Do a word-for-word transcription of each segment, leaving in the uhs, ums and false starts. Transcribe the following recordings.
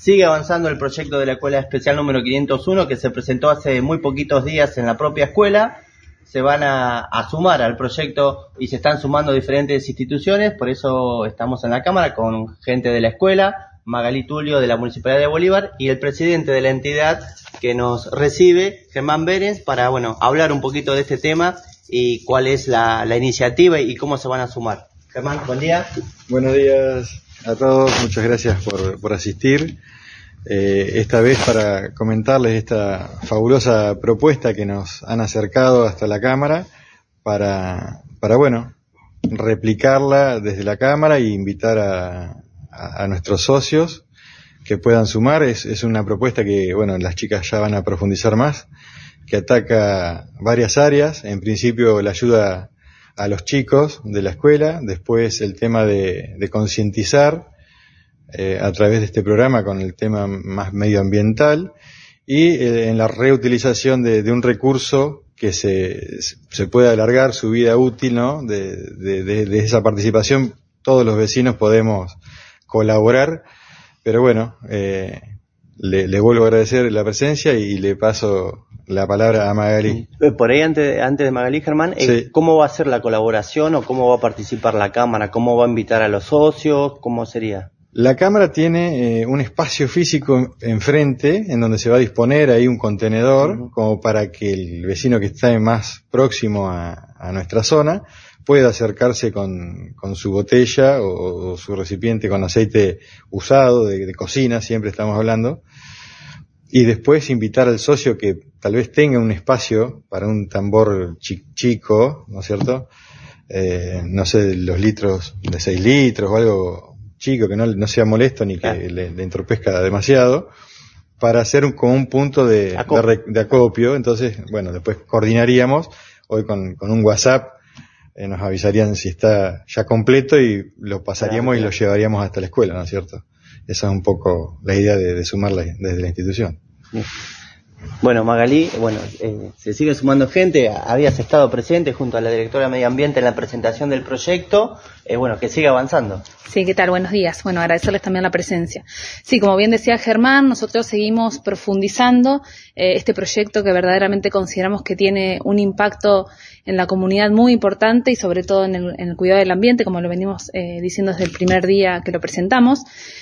sigue avanzando el proyecto de la Escuela Especial número quinientos uno, que se presentó hace muy poquitos días en la propia escuela. Se van a, a sumar al proyecto y se están sumando diferentes instituciones, por eso estamos en la Cámara con gente de la escuela, Magalí Tulio de la Municipalidad de Bolívar y el presidente de la entidad que nos recibe, Germán Berens, para bueno hablar un poquito de este tema y cuál es la, la iniciativa y cómo se van a sumar. Germán, buen día. Buenos días a todos, muchas gracias por, por asistir. Eh, esta vez para comentarles esta fabulosa propuesta que nos han acercado hasta la Cámara para, para bueno, replicarla desde la Cámara e invitar a, a, a nuestros socios que puedan sumar. Es, es una propuesta que, bueno, las chicas ya van a profundizar más, que ataca varias áreas. En principio la ayuda a los chicos de la escuela, después el tema de, de concientizar Eh, a través de este programa con el tema más medioambiental y eh, en la reutilización de, de un recurso que se, se pueda alargar su vida útil, ¿no? De, de, de, de esa participación todos los vecinos podemos colaborar, pero bueno, eh, le, le vuelvo a agradecer la presencia y le paso la palabra a Magalí. Por ahí, antes, antes de Magalí, Germán, eh, sí. ¿Cómo va a ser la colaboración o cómo va a participar la Cámara? ¿Cómo va a invitar a los socios? ¿Cómo sería? La Cámara tiene eh, un espacio físico enfrente en donde se va a disponer ahí un contenedor uh-huh. como para que el vecino que está más próximo a, a nuestra zona pueda acercarse con, con su botella o, o su recipiente con aceite usado de, de cocina, siempre estamos hablando, y después invitar al socio que tal vez tenga un espacio para un tambor chi- chico, ¿no es cierto? Eh, no sé, los litros de seis litros o algo chico, que no, no sea molesto ni que claro. le, le entorpezca demasiado, para hacer un, como un punto de, Acop- de, de acopio. Entonces, bueno, después coordinaríamos, hoy con, con un WhatsApp eh, nos avisarían si está ya completo y lo pasaríamos claro, claro. y lo llevaríamos hasta la escuela, ¿no es cierto? Esa es un poco la idea de, de sumarla desde la institución. Sí. Bueno, Magalí, bueno, eh, se sigue sumando gente, habías estado presente junto a la directora de Medio Ambiente en la presentación del proyecto, eh, bueno, que siga avanzando. Sí, ¿qué tal? Buenos días. Bueno, agradecerles también la presencia. Sí, como bien decía Germán, nosotros seguimos profundizando eh, este proyecto que verdaderamente consideramos que tiene un impacto en la comunidad muy importante y sobre todo en el, en el cuidado del ambiente, como lo venimos eh, diciendo desde el primer día que lo presentamos.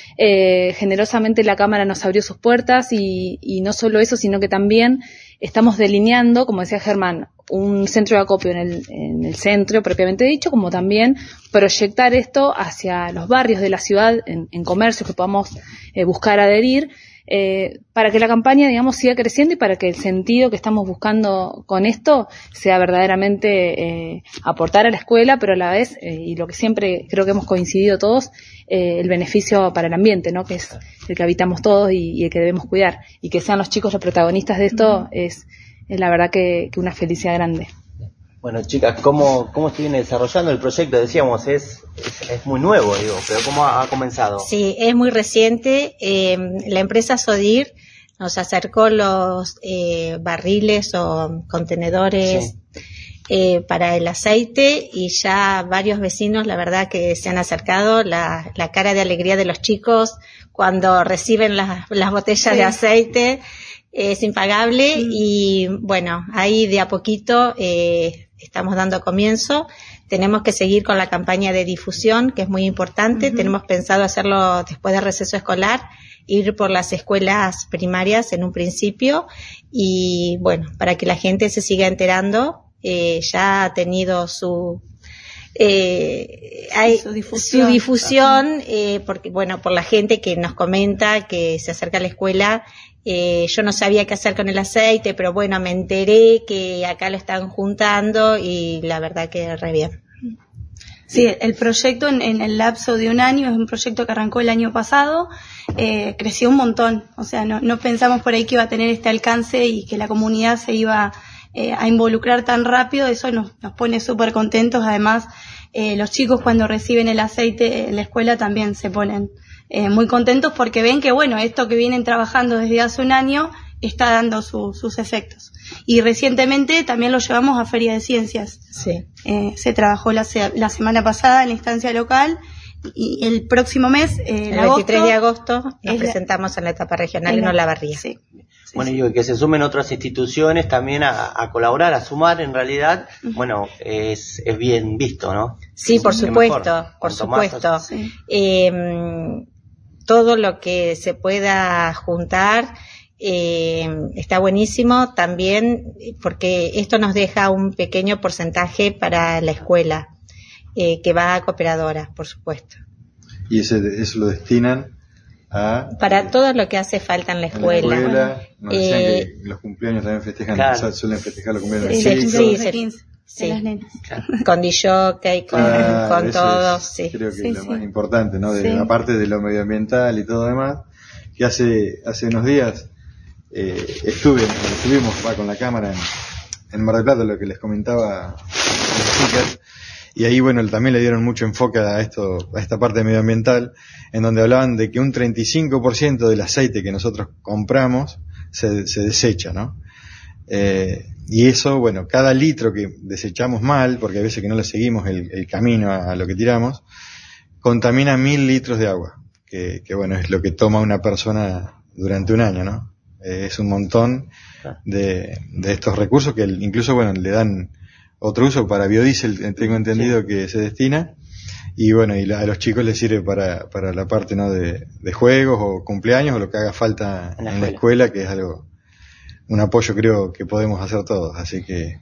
Eh, generosamente la Cámara nos abrió sus puertas y, y no solo eso, sino que también estamos delineando, como decía Germán, un centro de acopio en el, en el centro propiamente dicho, como también proyectar esto hacia los barrios de la ciudad, en, en comercios que podamos eh, buscar adherir, eh, para que la campaña, digamos, siga creciendo y para que el sentido que estamos buscando con esto sea verdaderamente eh, aportar a la escuela, pero a la vez, eh, y lo que siempre creo que hemos coincidido todos, eh, el beneficio para el ambiente, ¿no? Que es el que habitamos todos y, y el que debemos cuidar. Y que sean los chicos los protagonistas de esto uh-huh. es, es la verdad que, que una felicidad grande. Bueno, chicas, ¿cómo, cómo se viene desarrollando el proyecto? Decíamos, es, es, es muy nuevo, digo, pero ¿cómo ha, ha comenzado? Sí, es muy reciente. Eh, la empresa Sodir nos acercó los eh, barriles o contenedores sí. eh, para el aceite y ya varios vecinos, la verdad que se han acercado. La, la cara de alegría de los chicos cuando reciben las, las botellas sí. de aceite es impagable mm. y bueno, ahí de a poquito eh, estamos dando comienzo. Tenemos que seguir con la campaña de difusión, que es muy importante. Uh-huh. Tenemos pensado hacerlo después del receso escolar, ir por las escuelas primarias en un principio y bueno, para que la gente se siga enterando. Eh, ya ha tenido su eh, hay su difusión, su difusión eh, porque bueno, por la gente que nos comenta que se acerca a la escuela. Eh, yo no sabía qué hacer con el aceite, pero bueno, me enteré que acá lo están juntando y la verdad que re bien. Sí, el proyecto en, en el lapso de un año es un proyecto que arrancó el año pasado, eh, creció un montón, o sea, no, no pensamos por ahí que iba a tener este alcance y que la comunidad se iba eh, a involucrar tan rápido. Eso nos, nos pone súper contentos. Además, eh, los chicos cuando reciben el aceite en la escuela también se ponen Eh, muy contentos porque ven que bueno, esto que vienen trabajando desde hace un año está dando su, sus efectos. Y recientemente también lo llevamos a Feria de Ciencias. Sí. Eh, se trabajó la, la semana pasada en la instancia local y el próximo mes, eh, el veintitrés de agosto, nos la, presentamos en la etapa regional en Olavarría. Sí. Bueno, y que se sumen otras instituciones también a, a colaborar, a sumar, en realidad, uh-huh. bueno, es, es bien visto, ¿no? Sí, por supuesto, por supuesto. Sí. Eh, todo lo que se pueda juntar eh, está buenísimo también, porque esto nos deja un pequeño porcentaje para la escuela, eh, que va a cooperadoras, por supuesto. ¿Y ese, eso lo destinan a...? Para todo lo que hace falta en la escuela. En la escuela, nos decían eh, que los cumpleaños también festejan, claro. suelen festejar los cumpleaños sí, de sí, sí, sí, sí. Claro. Con D J, con, claro, con todos, sí. Creo que sí, es lo sí. más importante, ¿no? De, sí. Aparte de lo medioambiental y todo demás, que hace, hace unos días eh, estuve, estuvimos va, con la cámara en, en Mar del Plata, lo que les comentaba a las chicas, y ahí, bueno, también le dieron mucho enfoque a esto, a esta parte medioambiental, en donde hablaban de que un treinta y cinco por ciento del aceite que nosotros compramos se, se desecha, ¿no? Eh, y eso, bueno, cada litro que desechamos mal, porque a veces que no le seguimos el, el camino a, a lo que tiramos, contamina mil litros de agua, que, que bueno, es lo que toma una persona durante un año, ¿no? Eh, es un montón de, de estos recursos que incluso, bueno, le dan otro uso para biodiesel, tengo entendido sí. que se destina, y bueno, y la, a los chicos les sirve para, para la parte, ¿no? de, de juegos o cumpleaños o lo que haga falta en la, en la escuela, que es algo, un apoyo creo que podemos hacer todos, así que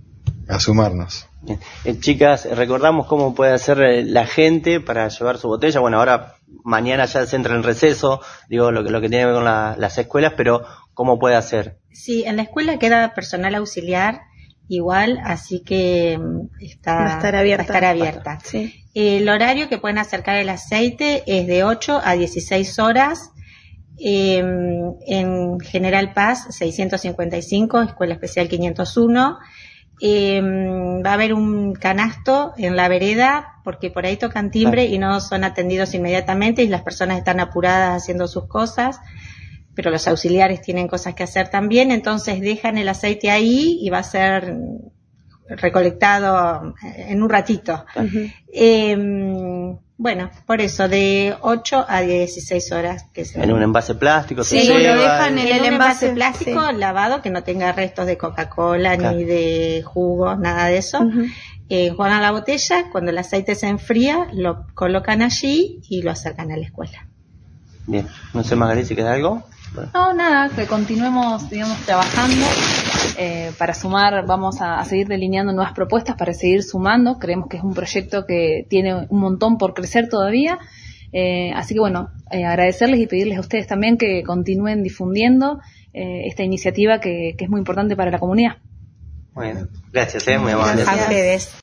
a sumarnos. Eh, chicas, recordamos cómo puede hacer la gente para llevar su botella. Bueno, ahora mañana ya se entra en receso, digo, lo que, lo que tiene que ver con la, las escuelas, pero ¿cómo puede hacer? Sí, en la escuela queda personal auxiliar igual, así que está, va a estar abierta. Va a estar abierta. Sí. El horario que pueden acercar el aceite es de ocho a dieciséis horas. Eh, en General Paz seiscientos cincuenta y cinco, Escuela Especial quinientos uno. Eh, va a haber un canasto en la vereda porque por ahí tocan timbre y no son atendidos inmediatamente y las personas están apuradas haciendo sus cosas, pero los auxiliares tienen cosas que hacer también, entonces dejan el aceite ahí y va a ser recolectado en un ratito. Uh-huh. Eh, bueno, por eso, de ocho a dieciséis horas. Que se en un envase plástico. Sí, se lo lleva, dejan en, en el envase, envase plástico sí. lavado, que no tenga restos de Coca-Cola claro. ni de jugo, nada de eso. Uh-huh. Eh, juegan la botella, cuando el aceite se enfría, lo colocan allí y lo acercan a la escuela. Bien, no sé, Magali, si queda algo. No, nada, que continuemos, digamos, trabajando eh, para sumar, vamos a, a seguir delineando nuevas propuestas para seguir sumando, creemos que es un proyecto que tiene un montón por crecer todavía, eh, así que bueno, eh, agradecerles y pedirles a ustedes también que continúen difundiendo eh, esta iniciativa que, que es muy importante para la comunidad. Bueno, gracias, eh, muy amable. A ustedes.